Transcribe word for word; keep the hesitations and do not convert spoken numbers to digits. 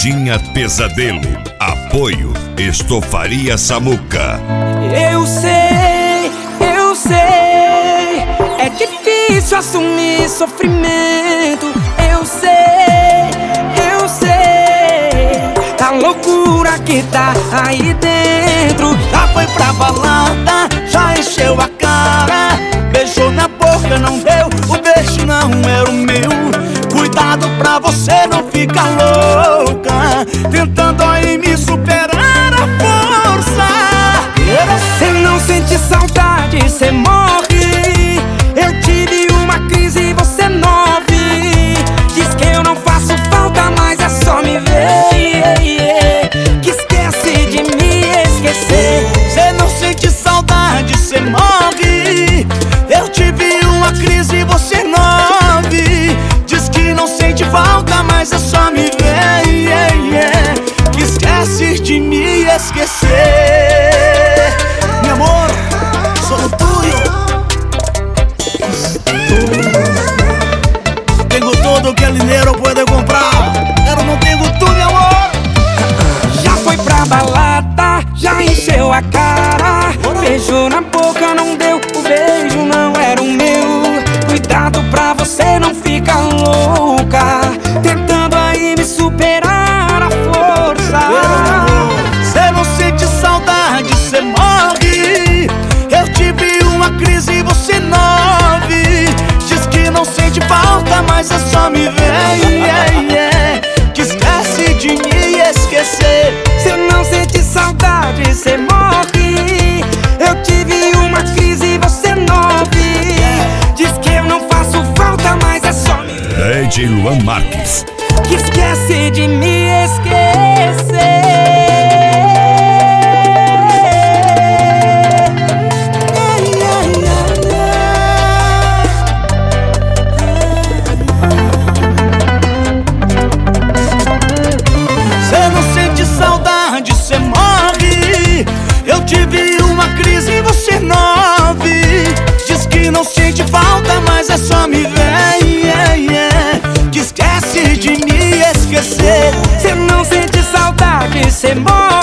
Cidinha Pesadelo. Apoio Estofaria Samuca. Eu sei, eu sei, é difícil assumir sofrimento. Eu sei, eu sei, a loucura que tá aí dentro. Já foi pra balada, já encheu a cara, beijou na boca, não deu, o beijo não era o meu. Cuidado pra você não ficar louca, tentando aí me superar a força. Cê não sente saudade, cê morre. Eu tive uma crise e você nove. Diz que eu não faço falta, mas é só me ver. Que esquece de me esquecer. Cê não sente saudade, cê morre. Eu tive uma crise e você nove. Diz que não sente falta, mas é só me ver. Que esquece de me esquecer. Meu amor, sou tuyo. Tengo todo que el dinero puede comprar, pero não tengo tu, meu amor. Já foi pra balada, já encheu a cara, beijou na boca, não deu, o beijo não era o meu. Cuidado pra você não ficar louca, tentando aí me superar a força. Cê não sente saudade, cê morre. Eu tive uma crise e você nove. Diz que não sente falta, mas é só me ver. Que esquece de me esquecer. Cê não sente saudade, cê morre. Eu tive uma crise e você nove. Diz que eu não faço falta, mas é só me ver. D J Luan Marques. Que esquece de me esquecer. Cê não sente saudade, cê morre. Eu tive uma crise e você nove. Diz que não sente falta, mas é só me ver. Que esquece de me esquecer. Cê não sente saudade, cê morre.